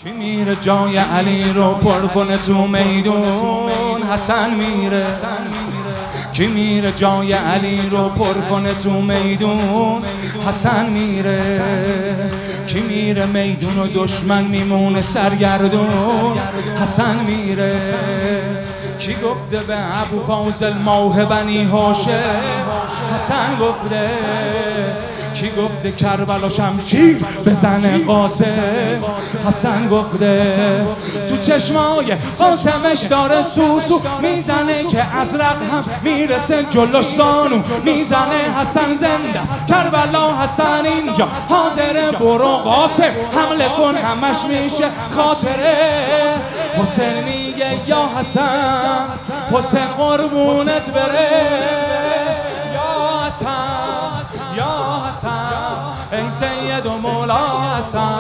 کی میره جای علی رو پر کنه تو میدون؟ حسن میره. کی میره جای علی رو پر کنه تو میدون؟ حسن میره. کی میره میدون و دشمن میمونه سرگردون؟ حسن میره. کی گفته به ابو فاضل ماه بنی هاشم؟ حسن گفته. کی گفته کربلا شمشیر بزنه قاسم؟ حسن گفته. تو چشمای قاسمش داره سوسو میزنه که ازرق هم میرسه جلوش زانو میزنه. حسن زنده است کربلا، حسن اینجا حاضره، برو قاسم حمله کن همش میشه خاطره. حسین میگه یا حسن، حسین قربونت بره. یا حسن، یا حسن، ای سید و مولا حسن.